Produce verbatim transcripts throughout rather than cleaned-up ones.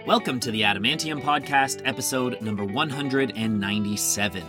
Welcome to the Adamantium Podcast, episode number one hundred ninety-seven.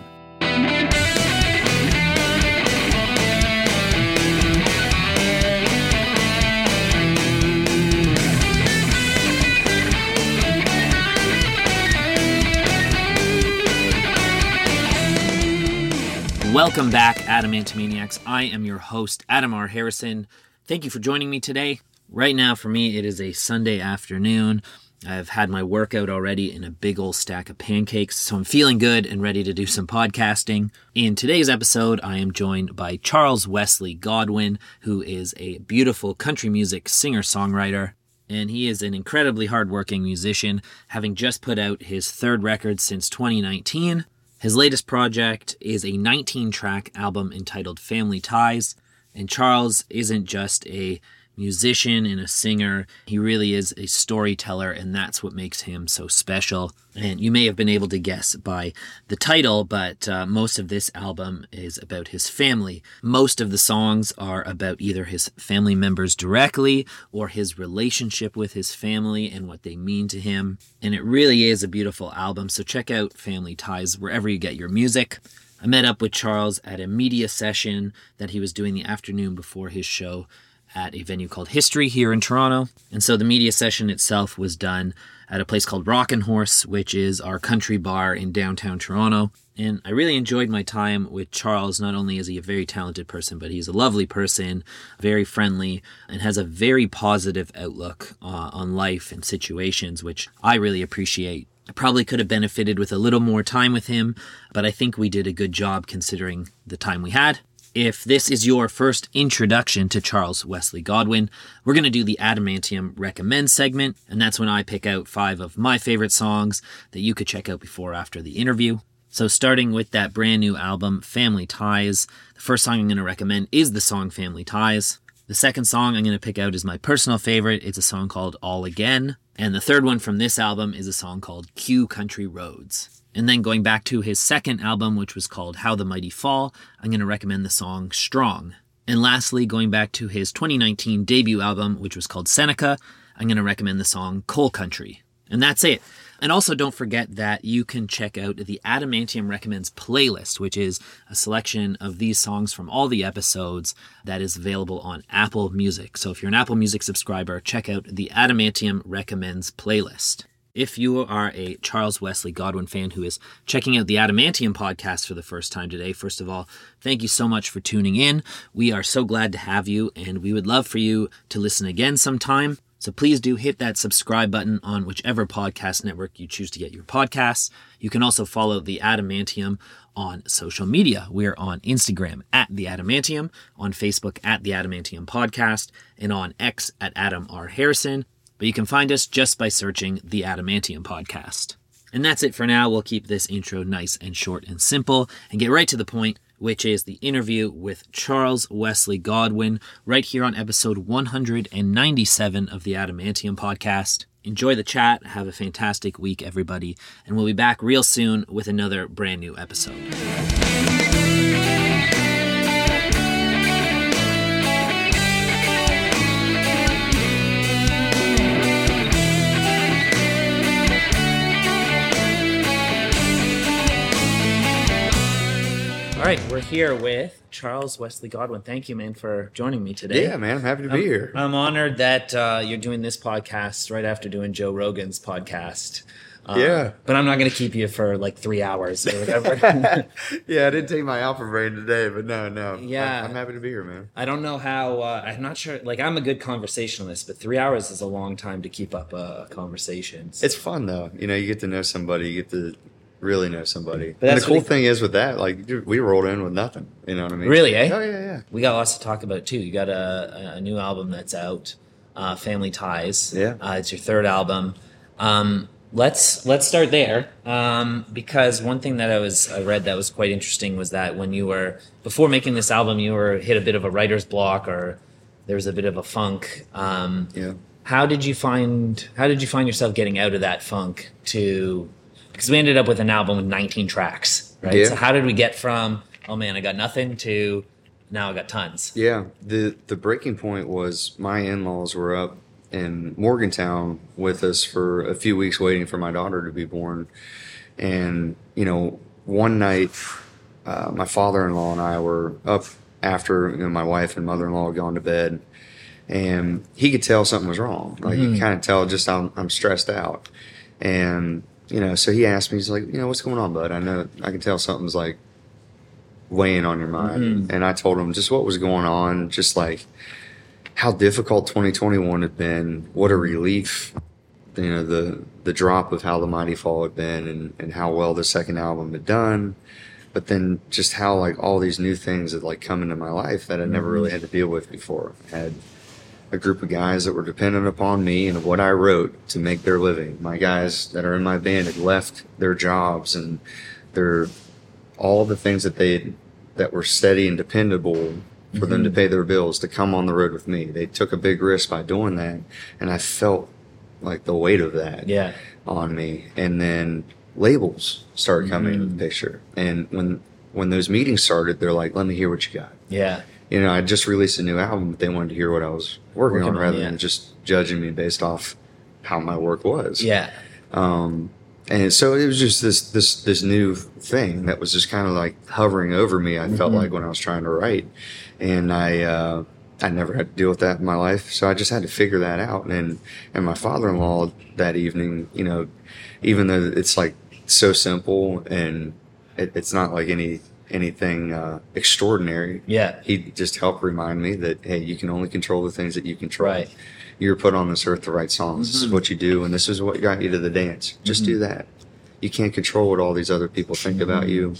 Welcome back, Adamantomaniacs. I am your host, Adam R. Harrison. Thank you for joining me today. Right now, for me, it is a Sunday afternoon. I've had my workout already in a big old stack of pancakes, so I'm feeling good and ready to do some podcasting. In today's episode, I am joined by Charles Wesley Godwin, who is a beautiful country music singer-songwriter, and he is an incredibly hardworking musician, having just put out his third record since twenty nineteen. His latest project is a nineteen-track album entitled Family Ties, and Charles isn't just a musician and a singer. He really is a storyteller, and that's what makes him so special. And you may have been able to guess by the title, but uh, most of this album is about his family. Most of the songs are about either his family members directly or his relationship with his family and what they mean to him. And it really is a beautiful album, so check out Family Ties wherever you get your music. I met up with Charles at a media session that he was doing the afternoon before his show at a venue called History here in Toronto. And so the media session itself was done at a place called Rockin' Horse, which is our country bar in downtown Toronto. And I really enjoyed my time with Charles. Not only is he a very talented person, but he's a lovely person, very friendly, and has a very positive outlook uh, on life and situations, which I really appreciate. I probably could have benefited with a little more time with him, but I think we did a good job considering the time we had. If this is your first introduction to Charles Wesley Godwin, we're going to do the Adamantium Recommend segment, and that's when I pick out five of my favorite songs that you could check out before or after the interview. So starting with that brand new album, Family Ties, the first song I'm going to recommend is the song Family Ties. The second song I'm going to pick out is my personal favorite. It's a song called All Again. And the third one from this album is a song called Q Country Roads. And then going back to his second album, which was called How the Mighty Fall, I'm going to recommend the song Strong. And lastly, going back to his twenty nineteen debut album, which was called Seneca, I'm going to recommend the song Coal Country. And that's it. And also don't forget that you can check out the Adamantium Recommends playlist, which is a selection of these songs from all the episodes that is available on Apple Music. So if you're an Apple Music subscriber, check out the Adamantium Recommends playlist. If you are a Charles Wesley Godwin fan who is checking out the Adamantium podcast for the first time today, first of all, thank you so much for tuning in. We are so glad to have you, and we would love for you to listen again sometime. So please do hit that subscribe button on whichever podcast network you choose to get your podcasts. You can also follow the Adamantium on social media. We're on Instagram at the Adamantium, on Facebook at the Adamantium Podcast, and on X at Adam R. Harrison. But you can find us just by searching the Adamantium Podcast. And that's it for now. We'll keep this intro nice and short and simple and get right to the point, which is the interview with Charles Wesley Godwin right here on episode one hundred ninety-seven of the Adamantium Podcast. Enjoy the chat. Have a fantastic week, everybody. And we'll be back real soon with another brand new episode. All right, we're here with Charles Wesley Godwin. Thank you, man, for joining me today. Yeah, man, I'm happy to be I'm, here. I'm honored that uh, you're doing this podcast right after doing Joe Rogan's podcast. Uh, yeah. But I'm not going to keep you for like three hours or whatever. Yeah, I didn't take my alpha brain today, but no, no. Yeah. I'm, I'm happy to be here, man. I don't know how, uh, I'm not sure, like I'm a good conversationalist, but three hours is a long time to keep up a conversation. So. It's fun, though. You know, you get to know somebody, you get to really know somebody. But and the cool really thing is with that, like, dude, we rolled in with nothing. You know what I mean? Really, eh? Oh, yeah, yeah. We got lots to talk about, too. You got a, a new album that's out, uh, Family Ties. Yeah. Uh, it's your third album. Um, let's let's start there, um, because one thing that I was I read that was quite interesting was that when you were, before making this album, you were hit a bit of a writer's block, or there was a bit of a funk. Um, Yeah. How did you find, how did you find yourself getting out of that funk to... Because we ended up with an album with nineteen tracks, right? Yeah. So how did we get from, oh man, I got nothing, to now I got tons? Yeah. The, the breaking point was my in-laws were up in Morgantown with us for a few weeks waiting for my daughter to be born. And, you know, one night, uh, my father-in-law and I were up after, you know, my wife and mother-in-law had gone to bed, and he could tell something was wrong. Like, mm-hmm. he kind of tell just I'm, I'm stressed out. And, you know, so he asked me, he's like, you know, what's going on, bud? I know, I can tell something's like weighing on your mind. Mm-hmm. And I told him just what was going on, just like how difficult twenty twenty-one had been, what a relief, you know, the the drop of How the Mighty Fall had been, and, and how well the second album had done. But then just how like all these new things had like come into my life that I never really had to deal with before. I had a group of guys that were dependent upon me and what I wrote to make their living. My guys that are in my band had left their jobs and their all the things that they that were steady and dependable for mm-hmm. them to pay their bills to come on the road with me. They took a big risk by doing that, and I felt like the weight of that yeah. on me. And then labels started coming mm-hmm. into the picture, and when when those meetings started, they're like, let me hear what you got. Yeah. You know, I just released a new album, but they wanted to hear what I was working, working on rather on, yeah. than just judging me based off how my work was. Yeah. Um, and so it was just this this this new thing that was just kind of like hovering over me. I mm-hmm. felt like when I was trying to write, and I uh, I never had to deal with that in my life, so I just had to figure that out. And and my father-in-law that evening, you know, even though it's like so simple and it, it's not like any anything uh, extraordinary. Yeah, he just helped remind me that hey, you can only control the things that you control. Right. You're put on this earth to write songs. Mm-hmm. This is what you do, and this is what got you to the dance. Just mm-hmm. do that. You can't control what all these other people think mm-hmm. about you.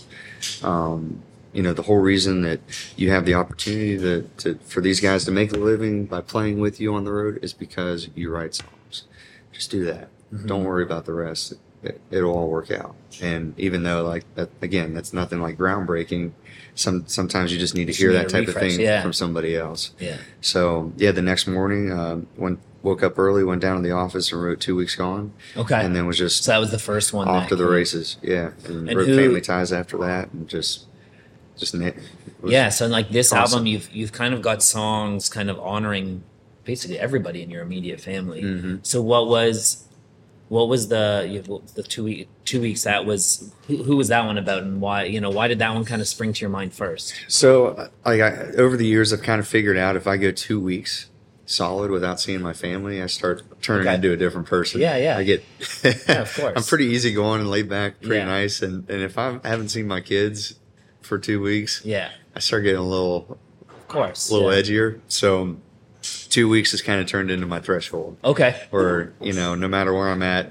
Um, you know, the whole reason that you have the opportunity to, to for these guys to make a living by playing with you on the road is because you write songs. Just do that. Mm-hmm. Don't worry about the rest. It, it'll all work out. And even though, like, that, again, that's nothing like groundbreaking, some sometimes you just need to hear that type refresh, of thing yeah. from somebody else. Yeah. So, yeah, the next morning, um, when woke up early, went down to the office and wrote Two Weeks Gone. Okay. And then was just so that was the first one off to the races. Yeah. And, and wrote who, Family Ties after that, and just just yeah. So like this awesome. album, you've you've kind of got songs kind of honoring basically everybody in your immediate family. Mm-hmm. So what was what was the you know, the two week two weeks that was who, who was that one about, and why you know why did that one kind of spring to your mind first? So like I, over the years, I've kind of figured out if I go two weeks solid without seeing my family, I start turning okay. into a different person. Yeah, yeah. I get, yeah, of course. I'm pretty easygoing and laid back, pretty yeah. nice. And, and if I haven't seen my kids for two weeks, yeah, I start getting a little, of course, a little yeah. edgier. So two weeks has kind of turned into my threshold. Okay. Or, you know, no matter where I'm at.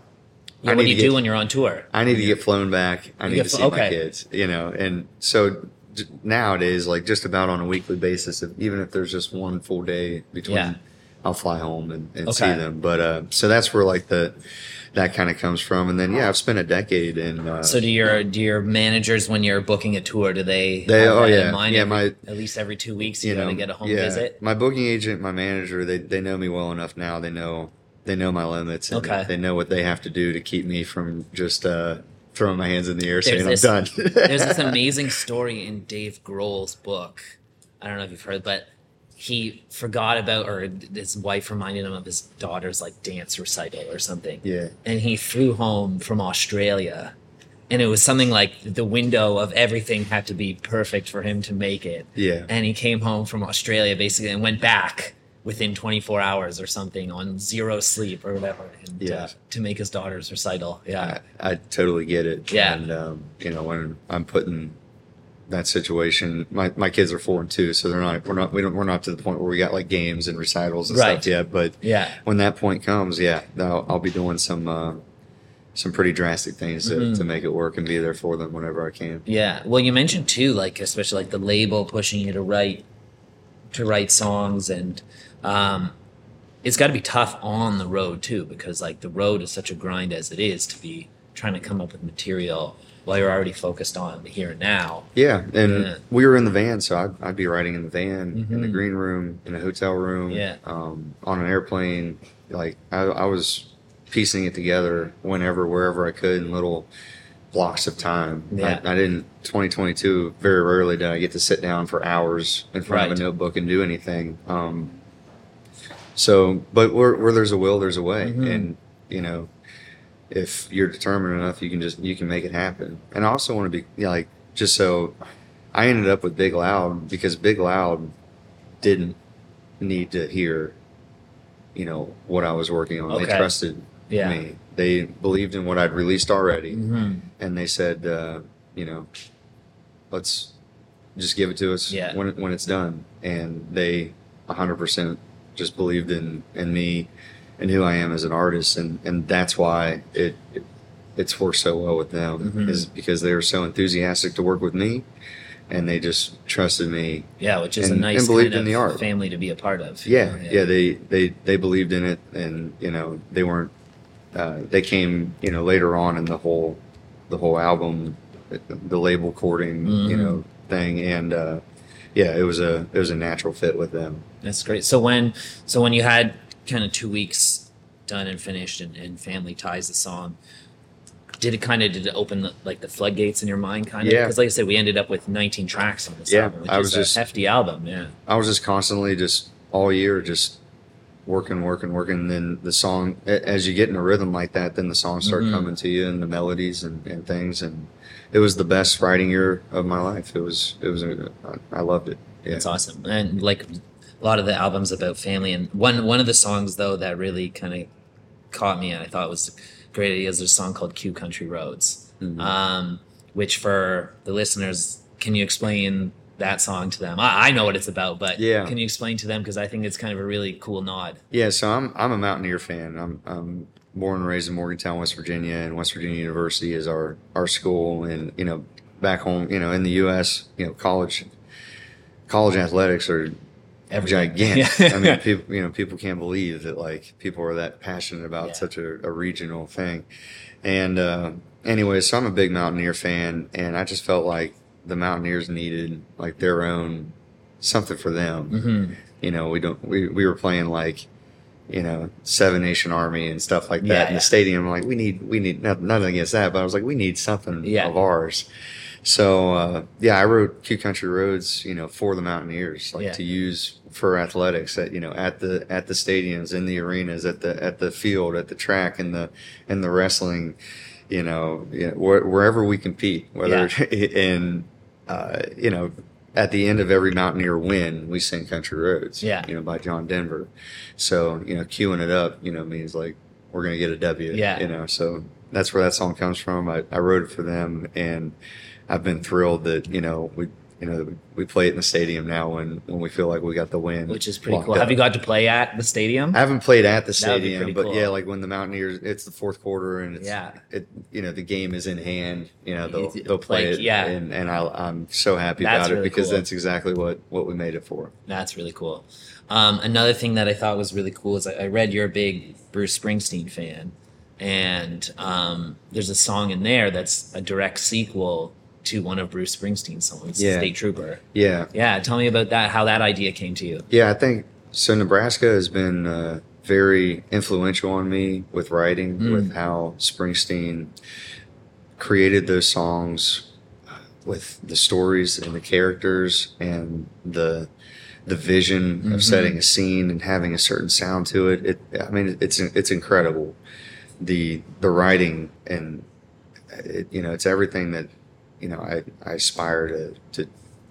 Yeah, what do you get, do when you're on tour? I need to get flown back. I you need to fl- see okay. my kids, you know, and so nowadays, like just about on a weekly basis, if, even if there's just one full day between, yeah. I'll fly home and, and okay. see them. But uh, so that's where like the that kind of comes from. And then yeah, I've spent a decade in. Uh, so do your do your managers, when you're booking a tour, do they? They have oh that yeah in mind yeah every, my at least every two weeks you, you know, gotta get a home yeah, visit. My booking agent, my manager, they they know me well enough now. They know they know my limits. And okay. They know what they have to do to keep me from just. Uh, throwing my hands in the air there's saying this, I'm done. There's this amazing story in Dave Grohl's book. I don't know if you've heard, but he forgot about, or his wife reminded him of his daughter's like dance recital or something. Yeah. And he flew home from Australia, and it was something like the window of everything had to be perfect for him to make it. Yeah. And he came home from Australia basically and went back within twenty-four hours or something on zero sleep or whatever, and, yeah. uh, to make his daughter's recital. Yeah, I, I totally get it. Yeah, and um, you know, when I'm put in that situation, my, my kids are four and two, so they're not we're not we don't we're not to the point where we got like games and recitals and right. stuff yet. But yeah, when that point comes, yeah, I'll, I'll be doing some uh, some pretty drastic things to, mm-hmm. to make it work and be there for them whenever I can. Yeah, well, you mentioned too, like especially like the label pushing you to write to write songs and. Um, it's got to be tough on the road too, because like the road is such a grind as it is to be trying to come up with material while you're already focused on the here and now. Yeah, and yeah. we were in the van, so I'd, I'd be writing in the van, mm-hmm. in the green room, in a hotel room, yeah. um, on an airplane. Like I, I was piecing it together whenever, wherever I could in little blocks of time. Yeah. I, I didn't. twenty twenty-two, very rarely did I get to sit down for hours in front right. of a notebook and do anything. Um, So, but where where there's a will, there's a way, Mm-hmm. and you know, if you're determined enough, you can just you can make it happen. And I also want to be you know, like just so I ended up with Big Loud because Big Loud didn't need to hear, you know, what I was working on. They Okay. trusted Yeah. me. They believed in what I'd released already, Mm-hmm. and they said, uh, you know, let's just give it to us Yeah. when it, when it's done. And they one hundred percent just believed in in me and who I am as an artist, and and that's why it, it it's worked so well with them Mhm. is because they were so enthusiastic to work with me, and they just trusted me. Yeah, which is And- a nice and believed kind in the of art. family to be a part of. Yeah, yeah, they they they believed in it, and you know they weren't. Uh, they came, you know, later on in the whole the whole album, the label courting, you Mhm. know, thing, and uh, yeah, it was a it was a natural fit with them. That's great. So when so when you had kind of two weeks done and finished, and, and Family Ties the song, did it kind of did it open the, like the floodgates in your mind, kind of? Yeah. Because like I said, we ended up with nineteen tracks on this Yeah, album, which I is was a just- hefty album. Yeah. I was just constantly just all year just working, working, working. And then the song, a- as you get in a rhythm like that, then the songs start Mhm. coming to you and the melodies and, and things. And it was the best writing year of my life. It was, it was, a, I loved it. Yeah. It's awesome. And like a lot of the albums about family, and one one of the songs though that really kind of caught me and I thought was great is a song called Q Country Roads. Mhm. Um, which for the listeners, can you explain that song to them? I, I know what it's about, but Yeah. can you explain to them? Because I think it's kind of a really cool nod. Yeah, so I'm I'm a Mountaineer fan. I'm I'm born and raised in Morgantown, West Virginia, and West Virginia University is our our school. And you know, back home, you know, in the U S, you know, college college athletics are Everything. gigantic. Yeah. I mean, people you know people can't believe that like people are that passionate about Yeah. such a, a regional thing. And uh, anyway, so I'm a big Mountaineer fan, and I just felt like the Mountaineers needed like their own something for them. hmm You know, we don't we, we were playing like, you know, Seven Nation Army and stuff like that Yeah, in yeah. the stadium. Like we need we need nothing, nothing against that, but I was like, we need something Yeah. of ours. So uh, yeah, I wrote Q Country Roads, you know, for the Mountaineers, like Yeah. to use for athletics at you know at the at the stadiums, in the arenas, at the at the field, at the track, and the and the wrestling, you know, you know wh- wherever we compete, whether in uh, you know. At the end of every Mountaineer win, we sing Country Roads, Yeah. you know, by John Denver. So, you know, queuing it up, you know, means like we're going to get a W, Yeah. you know, so that's where that song comes from. I, I wrote it for them, and I've been thrilled that, you know, we, you know, we play it in the stadium now when, when we feel like we got the win. Which is pretty locked cool. up. Have you got to play at the stadium? I haven't played at the That would be stadium, pretty but cool. yeah, like when the Mountaineers, it's the fourth quarter and it's, Yeah. it, you know, the game is in hand, you know, they'll, It's- they'll play like, it. yeah. And, and I, I'm so happy That's about it really because cool. that's exactly what, what we made it for. That's really cool. Um, another thing that I thought was really cool is I, I read you're a big Bruce Springsteen fan, and um, there's a song in there that's a direct sequel to one of Bruce Springsteen's songs, Yeah. State Trooper. Yeah. Yeah, tell me about that, how that idea came to you. Yeah, I think so. Nebraska has been uh, very influential on me with writing, Mm. with how Springsteen created those songs, uh, with the stories and the characters and the the vision Mhm. of setting a scene and having a certain sound to it. It, I mean, it's it's incredible. The the writing and it, you know, it's everything that you know I, I aspire to to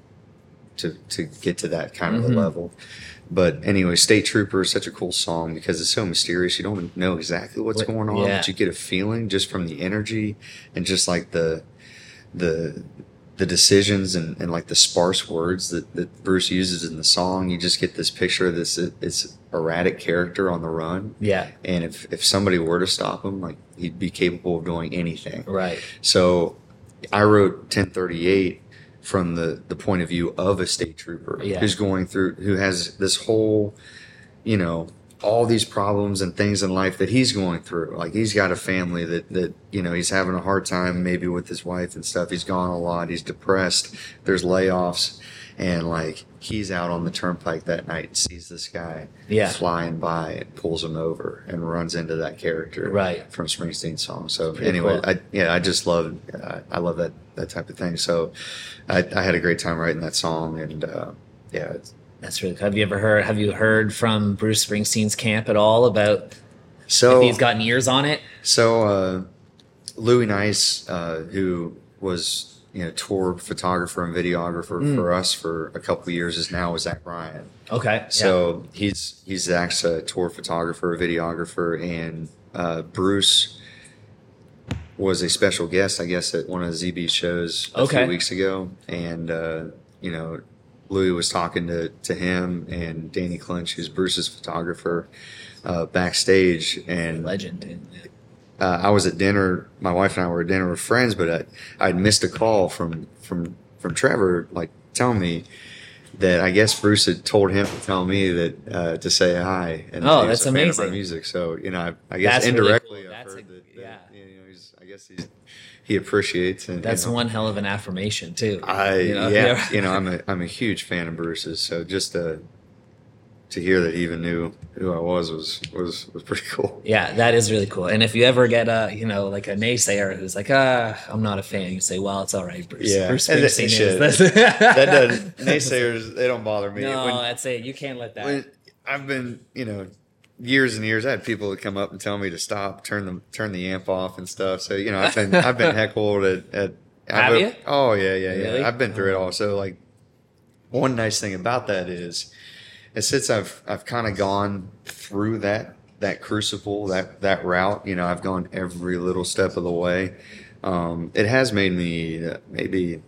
to to get to that kind of Mhm. a level. But anyway, State Trooper is such a cool song because it's so mysterious. You don't know exactly what's What- going on, yeah. but you get a feeling just from the energy and just like the the the decisions and, and like the sparse words that, that Bruce uses in the song. You just get this picture of this this erratic character on the run. Yeah, And if, if somebody were to stop him, like he'd be capable of doing anything. right. So I wrote ten thirty-eight from the, the point of view of a state trooper Yeah. who's going through, who has this whole, you know, all these problems and things in life that he's going through. Like he's got a family that, that, you know, he's having a hard time maybe with his wife and stuff. He's gone a lot. He's depressed. There's layoffs. And like he's out on the turnpike that night and sees this guy Yeah. flying by and pulls him over and runs into that character Right. from Springsteen's song. So Pretty anyway, cool. I yeah, I just love uh, I love that that type of thing. So I, I had a great time writing that song, and uh, yeah, it's, That's really cool. Have you ever heard? Have you heard from Bruce Springsteen's camp at all about So if he's gotten ears on it? so uh, Louis Nice, uh, who was you know tour photographer and videographer Mm. for us for a couple of years, is now Zach Bryan. Okay. So he's he's Zach's uh, tour photographer, videographer, and uh, Bruce was a special guest, I guess, at one of the Z B shows a Okay. few weeks ago, and uh, you know, Louis was talking to to him and Danny Clinch, who's Bruce's photographer, uh, backstage, yeah. and Legend. uh, I was at dinner. My wife and I were at dinner with friends, but I I'd missed a call from from from Trevor, like telling me that I guess Bruce had told him to tell me that uh, to say hi. And Oh, he was that's a fan of my amazing. music. So you know, I, I guess That's really indirectly, cool. I've That's heard a- that, that yeah. you know, he's, I guess he's, he appreciates. And That's you know, one hell of an affirmation too. I You know? yeah, you know, I'm a I'm a huge fan of Bruce's. So just to to hear that he even knew who I was was was was pretty cool. Yeah, that is really cool. And if you ever get a, you know, like a naysayer who's like, ah, I'm not a fan, you say, well, it's all right, Bruce. Yeah, Bruce and that- Springsteen shit. is. That doesn't naysayers. They don't bother me. No, When- that's it. You can't let that. when I've been, you know, years and years, I had people that come up and tell me to stop, turn the turn the amp off and stuff. So you know, I've been I've been heckled at. at Have I've, you? Oh yeah, yeah, yeah. Really? I've been through it all. So like, one nice thing about that is, is since I've I've kind of gone through that that crucible that that route, you know, I've gone every little step of the way. Um, it has made me uh, maybe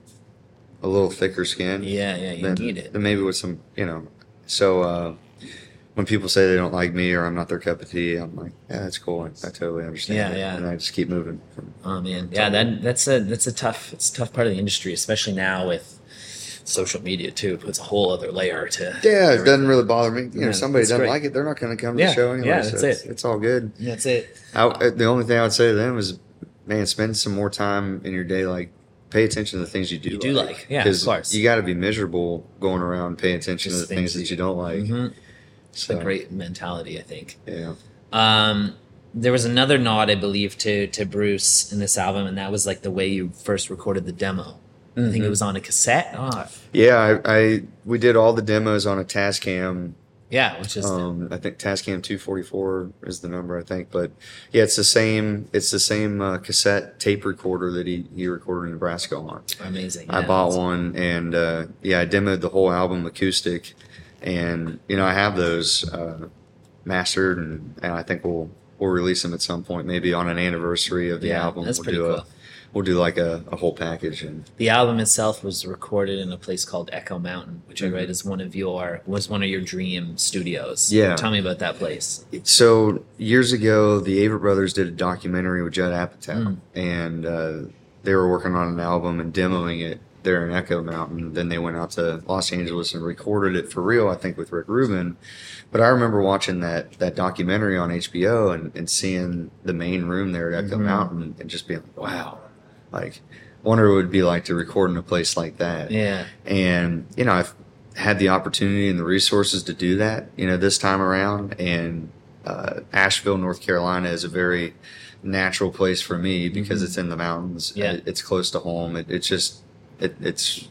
a little thicker skin. yeah, yeah, you than, need it. than maybe with some, you know. So uh, when people say they don't like me or I'm not their cup of tea, I'm like, yeah, that's cool. I, I totally understand. Yeah, it. yeah. And I just keep moving. Oh man, yeah, that that's a that's a tough it's a tough part of the industry, especially now with social media too. It puts a whole other layer to. Yeah, it doesn't really bother me. You know, Yeah, if somebody that's doesn't great. like it, they're not going to come to Yeah, the show anyway. yeah, so that's it's, it. it's all good. That's it. I, uh, the only thing I would say to them is, man, spend some more time in your day, like pay attention to the things you do. You do like, yeah, of 'Cause course. you got to be miserable going around paying attention Just to the things things that you don't like. Mhm. It's So, a great mentality, I think. Yeah. Um, there was another nod, I believe, to to Bruce in this album, and that was like the way you first recorded the demo. I think Mm-hmm. it was on a cassette. Oh, Yeah, I, I we did all the demos on a Tascam. yeah, which is Um, I think Tascam two forty-four is the number, I think. But yeah, it's the same. It's the same uh, cassette tape recorder that he, he recorded in Nebraska on. amazing. I Yeah, bought that's- one, and uh, yeah, I demoed the whole album acoustic, and you know I have those uh, mastered, and, and I think we'll we'll release them at some point, maybe on an anniversary of the Yeah, album. that's we'll pretty do cool. a we'll do like a, a whole package, and The album itself was recorded in a place called Echo Mountain, which I Mhm. read is one of your was one of your dream studios. Yeah. Tell me about that place. so years ago, the Avett Brothers did a documentary with Judd Apatow, Mm. and uh, they were working on an album and demoing it there in Echo Mountain. Then they went out to Los Angeles and recorded it for real, I think, with Rick Rubin. But I remember watching that that documentary on H B O and, and seeing the main room there at Echo Mhm. Mountain and just being like, wow, like, wonder what it would be like to record in a place like that. Yeah. And, you know, I've had the opportunity and the resources to do that, you know, this time around. And uh, Asheville, North Carolina is a very natural place for me because Mhm. it's in the mountains. Yeah. It, it's close to home. It, it's just, it, it's,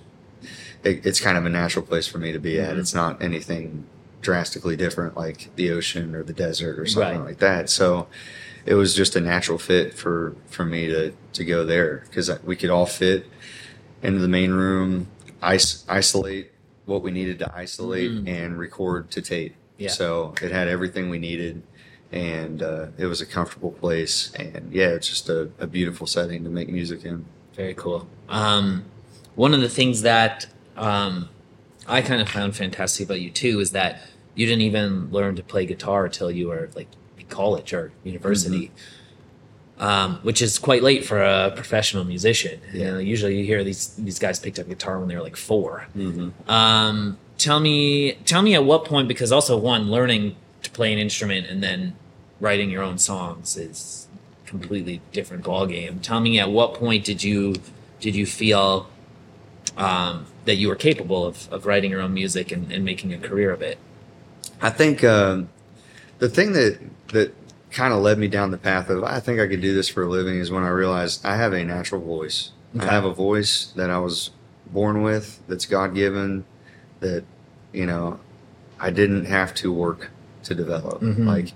it, it's kind of a natural place for me to be at. Mhm. It's not anything drastically different like the ocean or the desert or something Right. like that. So it was just a natural fit for, for me to, to go there because we could all fit into the main room, is- isolate what we needed to isolate, Mhm. and record to tape. Yeah. So it had everything we needed, and uh, it was a comfortable place. And yeah, it's just a, a beautiful setting to make music in. Very cool. Um, one of the things that um, I kind of found fantastic about you too is that you didn't even learn to play guitar until you were like in college or university, um, which is quite late for a professional musician. You Yeah. know, usually you hear these these guys picked up guitar when they were like four. Mm-hmm. Um, tell me, tell me at what point, because also one, learning to play an instrument and then writing your own songs is completely different ball game. Tell me at what point did you did you feel um, that you were capable of, of writing your own music and, and making a career of it? I think um, the thing that that kind of led me down the path of I think I could do this for a living is when I realized I have a natural voice. Okay. I have a voice that I was born with, that's God given, that you know I didn't have to work to develop. Mm-hmm. Like,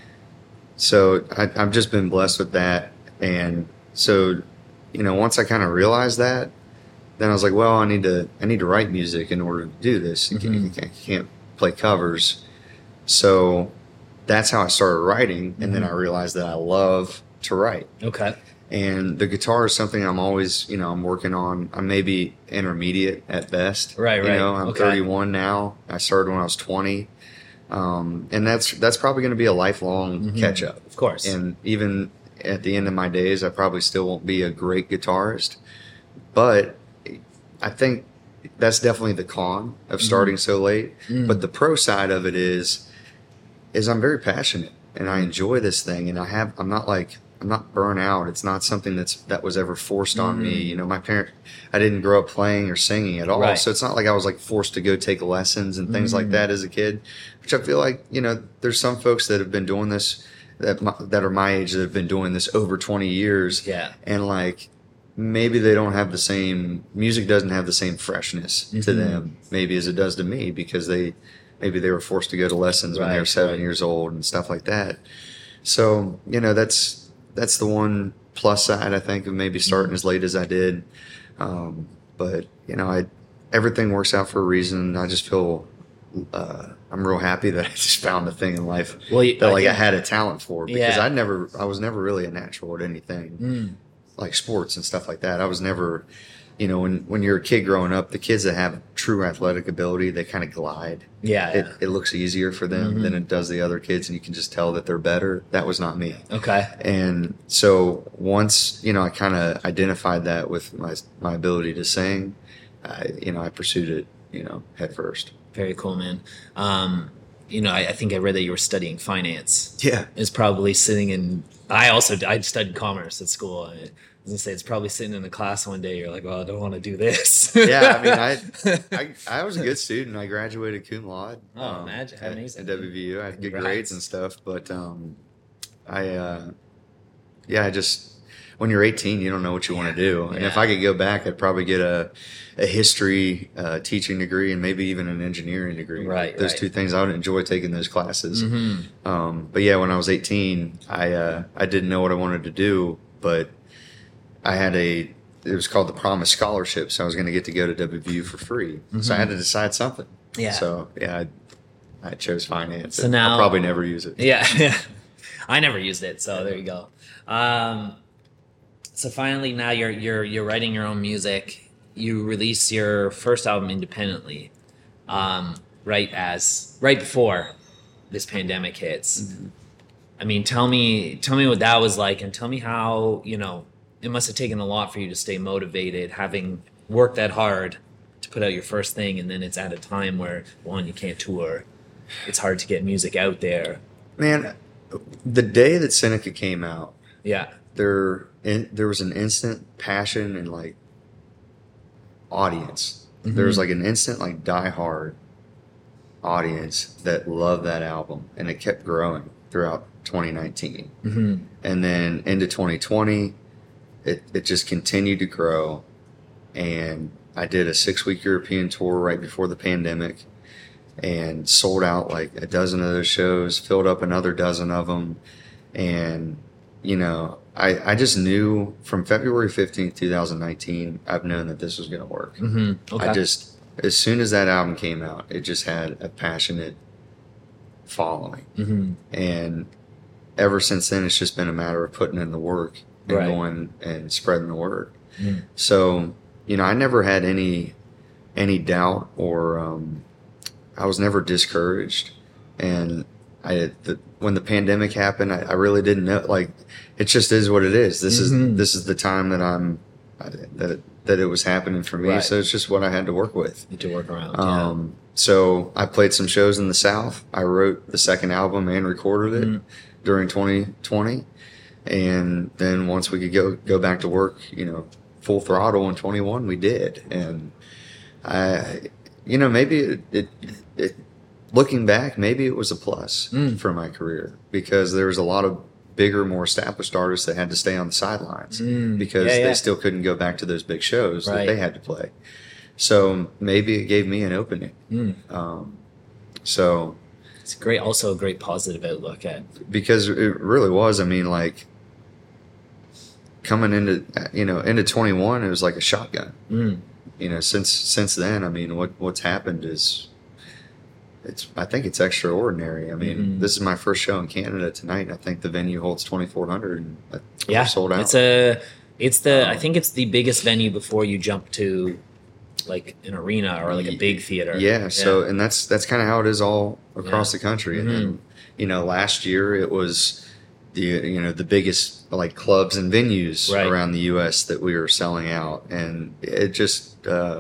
so I, I've just been blessed with that. And so, you know, once I kind of realized that, then I was like, well, I need to, I need to write music in order to do this. You, Mm-hmm. can't, you can't play covers. So that's how I started writing. And mm-hmm. then I realized that I love to write. Okay. And the guitar is something I'm always, you know, I'm working on. I'm maybe intermediate at best. Right, right. You know, I'm okay. thirty-one now. I started when I was twenty. Um, and that's that's probably going to be a lifelong mm-hmm. catch up. Of course. And even at the end of my days, I probably still won't be a great guitarist. But I think that's definitely the con of starting mm-hmm. so late. Mm-hmm. But the pro side of it is, is I'm very passionate and I enjoy this thing. And I have, I'm not like, I'm not burnt out. It's not something that's that was ever forced on mm-hmm. me. You know, my parent, I didn't grow up playing or singing at all. Right. So it's not like I was like forced to go take lessons and things mm-hmm. like that as a kid, which I feel like, you know, there's some folks that have been doing this that my, that are my age that have been doing this over twenty years. Yeah. And like, maybe they don't have the same, music doesn't have the same freshness mm-hmm. to them maybe as it does to me because they, maybe they were forced to go to lessons right, when they were seven right. years old and stuff like that. So, you know, that's, that's the one plus side, I think, of maybe starting mm-hmm. as late as I did. Um, but, you know, I, everything works out for a reason. I just feel, uh, I'm real happy that I just found a thing in life well, you, that I like think, I had a talent for because yeah. I never, I was never really a natural at anything mm. like sports and stuff like that. I was never, you know, when, when you're a kid growing up, the kids that have true athletic ability, they kind of glide. Yeah. It, yeah. it looks easier for them mm-hmm. than it does the other kids. And you can just tell that they're better. That was not me. Okay. And so once, you know, I kind of identified that with my, my ability to sing, I, you know, I pursued it, you know, head first. Very cool, man. Um, you know, I, I think I read that you were studying finance. Yeah. It's probably sitting in, I also, I studied commerce at school. I was gonna say it's probably sitting in the class one day. You're like, well, I don't want to do this. yeah, I mean, I, I I was a good student. I graduated cum laude. Oh, um, imagine how amazing! At W V U, I had good Congrats. grades and stuff. But um, I, uh, yeah, I just when you're eighteen, you don't know what you want to do. And yeah. if I could go back, I'd probably get a a history uh, teaching degree and maybe even an engineering degree. Right, those right. two things, I would enjoy taking those classes. Mm-hmm. Um, but yeah, when I was eighteen, I uh, I didn't know what I wanted to do, but I had a, it was called the Promise Scholarship, so I was going to get to go to W V U for free. Mm-hmm. So I had to decide something. Yeah. So yeah, I, I chose finance. So now I'll probably never use it. Yeah, yeah. I never used it, so there you go. Um, so finally, now you're you're you're writing your own music. You release your first album independently, um, right as right before this pandemic hits. Mm-hmm. I mean, tell me tell me what that was like, and tell me how, you know, it must have taken a lot for you to stay motivated, having worked that hard to put out your first thing, and then it's at a time where, one, you can't tour. It's hard to get music out there. Man, the day that Seneca came out, yeah, there in, there was an instant passion and like audience. Mm-hmm. There was like an instant like diehard audience that loved that album, and it kept growing throughout twenty nineteen, mm-hmm. and then into twenty twenty. It it just continued to grow, and I did a six week European tour right before the pandemic, and sold out like a dozen of those shows, filled up another dozen of them, and you know I I just knew from February fifteenth, twenty nineteen, I've known that this was going to work. Mm-hmm. Okay. I just as soon as that album came out, it just had a passionate following, mm-hmm. and ever since then, it's just been a matter of putting in the work. And right. going and spreading the word. Mm. So, you know, I never had any any doubt or um, I was never discouraged. And I the, when the pandemic happened, I, I really didn't know. Like, it just is what it is. This mm-hmm. is this is the time that I'm that it, that it was happening for me. Right. So it's just what I had to work with. You had to work around. Um, yeah. So I played some shows in the South. I wrote the second album and recorded it mm-hmm. during twenty twenty. And then once we could go go back to work, you know, full throttle in twenty-one, we did. And I, you know, maybe it, it, it looking back, maybe it was a plus mm. for my career because there was a lot of bigger, more established artists that had to stay on the sidelines mm. because yeah, yeah. they still couldn't go back to those big shows right. that they had to play. So maybe it gave me an opening. Mm. Um, So It's great. Also a great positive outlook at. because it really was, I mean, like coming into, you know, into twenty-one, it was like a shotgun. Mm. You know, since since then, I mean, what what's happened is, it's I think it's extraordinary. I mean, Mhm. this is my first show in Canada tonight, and I think the venue holds twenty-four hundred, and we're Yeah, sold out. it's a. It's the. I Um, think it's the biggest venue before you jump to, like an arena or like a big theater. Yeah, so and that's that's kind of how it is all across Yeah. the country. And Mhm. then, you know, last year it was the you know the biggest like clubs and venues Right. around the U S that we were selling out, and it just uh,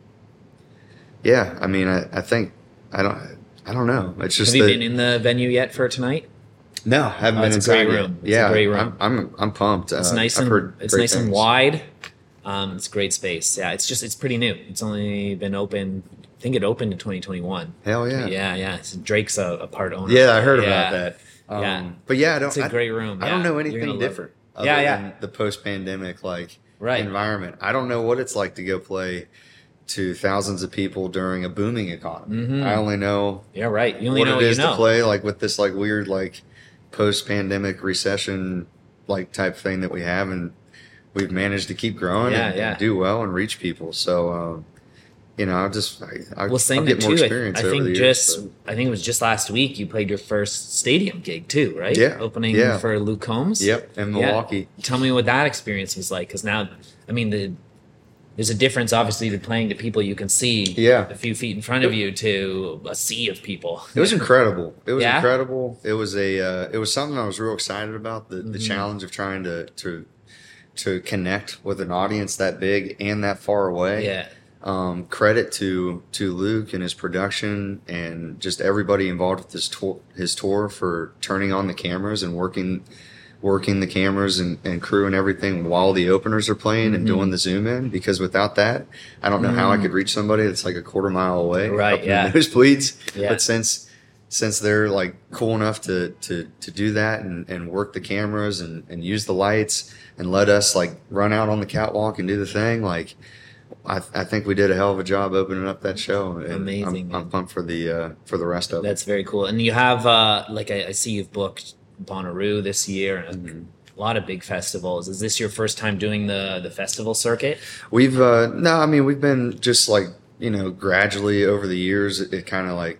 yeah. I mean, I, I think I don't I don't know. It's just Have you that- been in the venue yet for tonight? no, I haven't Oh, been it's a inside great yet. room. It's a yeah, great room. I'm, I'm I'm pumped. It's Uh, nice I've and heard it's great nice and things. wide. Um, it's great space. Yeah, it's just it's pretty new. It's only been open. I think it opened in twenty twenty-one. Hell yeah. yeah, yeah. So Drake's a, a part owner. Yeah, I heard Yeah. about that. Um, Yeah. But yeah, I don't. It's a I- great room. I yeah. don't know You're gonna anything love it. different. Other Yeah, yeah. Than the post-pandemic like Right. environment. I don't know what it's like to go play to thousands of people during a booming economy. Mhm. I only know Yeah, right. You only what know it what is you know. to play like with this like weird like post-pandemic recession like type thing that we have, and we've managed to keep growing Yeah, and, yeah. and do well and reach people. So. Um, you know, I'll just I, I, Well, saying I'll that get more too, I, experience I over think the years, just but- I think it was just last week you played your first stadium gig too, right? Yeah, opening yeah. for Luke Combs. Yep, in Yeah. Milwaukee. Tell me what that experience was like, because now, I mean, the there's a difference obviously to playing to people you can see Yeah. a few feet in front of you to a sea of people. It was incredible. It was Yeah? incredible. It was a. Uh, it was something I was real excited about. The the Mhm. challenge of trying to to to connect with an audience that big and that far away. Yeah, Um, credit to to Luke and his production and just everybody involved with this tour, his tour for turning on the cameras and working working the cameras and, and crew and everything while the openers are playing and Mhm. doing the zoom in, because without that, I don't know how I could reach somebody that's like a quarter mile away Right, up in yeah. the nosebleeds. Yeah. But since since they're like cool enough to to to do that and, and work the cameras and, and use the lights and let us like run out on the catwalk and do the thing, like I, I think we did a hell of a job opening up that show. And Amazing, I'm, man. I'm pumped for the uh, for the rest of that's very cool. And you have uh, like I, I see you've booked Bonnaroo this year and Mhm. a lot of big festivals. Is this your first time doing the the festival circuit? it. We've uh, no, I mean we've been just like you know gradually over the years. It, it kind of like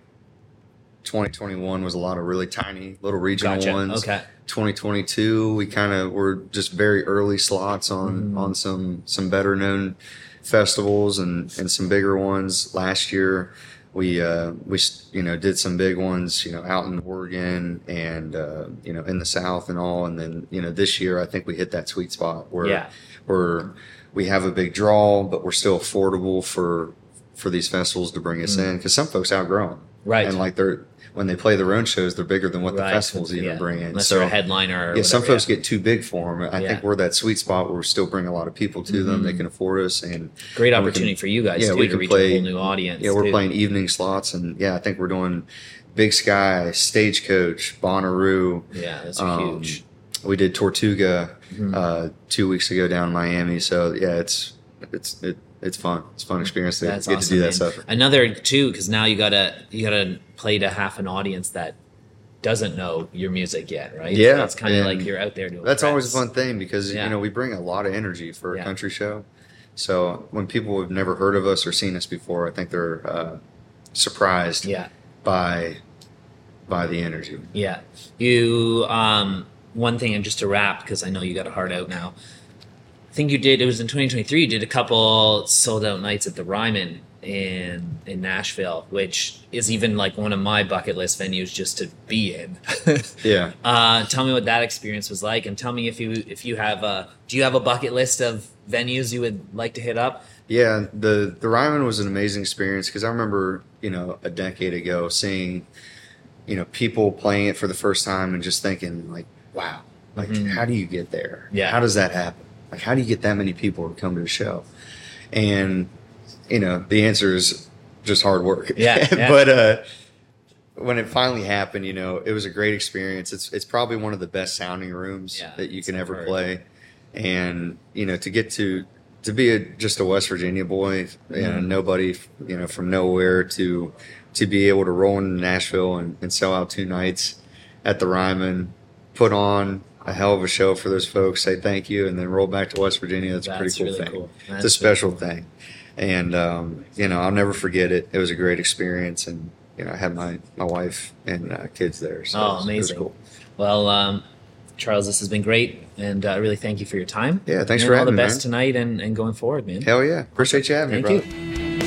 twenty twenty-one was a lot of really tiny little regional Gotcha. ones. Okay. twenty twenty-two we kind of were just very early slots on Mhm. on some some better known festivals and and some bigger ones. Last year we uh we you know did some big ones you know out in Oregon and uh you know in the South and all, and then you know this year I think we hit that sweet spot where Yeah. where we have a big draw but we're still affordable for for these festivals to bring us Mm. in, because some folks outgrow them. Right. And like they're when they play their own shows, they're bigger than what Right. the festivals even Yeah. bring in. Unless so you're a headliner. Or yeah, some whatever, folks get too big for them. I Yeah. think we're that sweet spot where we still bring a lot of people to them. Mhm. They can afford us, and Great and we opportunity can- for you guys yeah, too, we to can reach play- a whole new audience. Yeah, we're too. playing evening slots, and yeah, I think we're doing Big Sky, Stagecoach, Bonnaroo. Yeah, those are Um, huge. We did Tortuga Mhm. uh, two weeks ago down in Miami. So yeah, it's it's it, it's fun. It's a fun experience to That's get awesome, to do that man. stuff. Another too, because now you gotta you gotta play to half an audience that doesn't know your music yet, right? Yeah, So it's kind of and like you're out there doing. That's always a press. fun thing, because Yeah. you know we bring a lot of energy for a Yeah. country show. So when people have never heard of us or seen us before, I think they're uh, surprised Yeah, by by the energy. yeah. You um one thing, and just to wrap, because I know you got a heart out now. I think you did. It was in twenty twenty-three. You did a couple sold out nights at the Ryman in in Nashville, which is even like one of my bucket list venues just to be in. Yeah. Uh, tell me what that experience was like, and tell me if you if you have a do you have a bucket list of venues you would like to hit up? Yeah, the the Ryman was an amazing experience, because I remember, you know, a decade ago seeing, you know, people playing it for the first time and just thinking like, wow, like Mhm. how do you get there? Yeah. How does that happen? Like how do you get that many people to come to a show? And you know, the answer is just hard work. Yeah, yeah. But uh when it finally happened, you know, it was a great experience. It's it's probably one of the best sounding rooms Yeah, that you it's can ever heard. play. And, you know, to get to to be a, just a West Virginia boy, you know, nobody, you know, from nowhere to to be able to roll into Nashville and, and sell out two nights at the Ryman, put on a hell of a show for those folks, say thank you, and then roll back to West Virginia. That's, that's a pretty cool really thing. Cool. It's a special really cool. thing. And, um, you know, I'll never forget it. It was a great experience. And, you know, I had my, my wife and uh, kids there. So oh, it was, amazing. It was cool. Well, um, Charles, this has been great. And I uh, really thank you for your time. Yeah, thanks and for having me, all the best man. tonight and, and going forward, man. Hell yeah. Appreciate you having thank me, you. brother.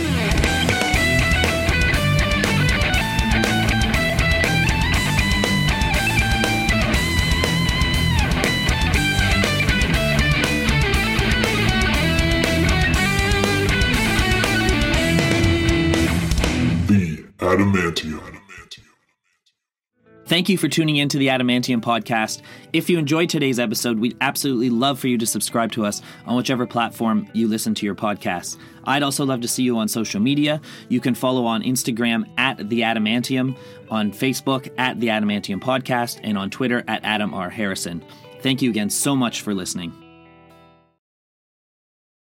Adamantium. Thank you for tuning in to the Adamantium podcast. If you enjoyed today's episode, we'd absolutely love for you to subscribe to us on whichever platform you listen to your podcasts. I'd also love to see you on social media. You can follow on Instagram at The Adamantium, on Facebook at The Adamantium Podcast, and on Twitter at Adam R. Harrison. Thank you again so much for listening.